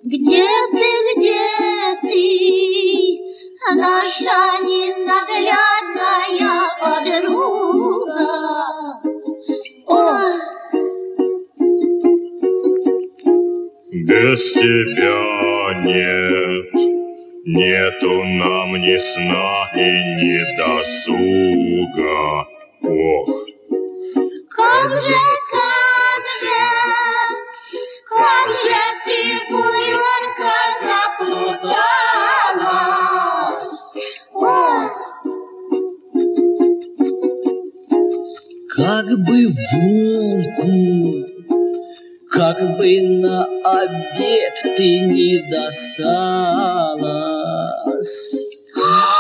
Где ты, наша ненаглядная подруга? Ох! Без тебя нету нам ни сна и ни досуга. Ох! Как же ты, буренка, заплуталась? Ох! Как бы волку, как бы на обед ты не досталась.